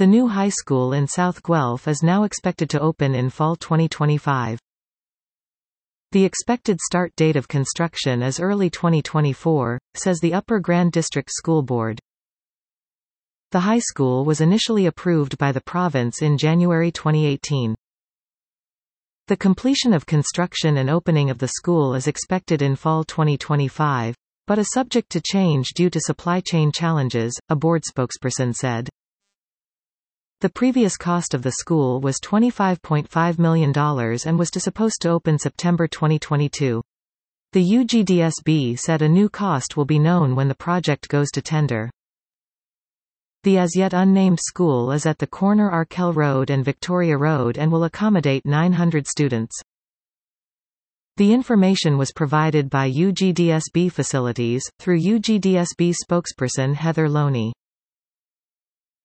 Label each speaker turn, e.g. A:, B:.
A: The new high school in South Guelph is now expected to open in fall 2025. The expected start date of construction is early 2024, says the Upper Grand District School Board. The high school was initially approved by the province in January 2018. The completion of construction and opening of the school is expected in fall 2025, but is subject to change due to supply chain challenges, a board spokesperson said. The previous cost of the school was $25.5 million and was supposed to open September 2022. The UGDSB said a new cost will be known when the project goes to tender. The as yet unnamed school is at the corner Arkell Road and Victoria Road and will accommodate 900 students. The information was provided by UGDSB Facilities, through UGDSB spokesperson Heather Loney.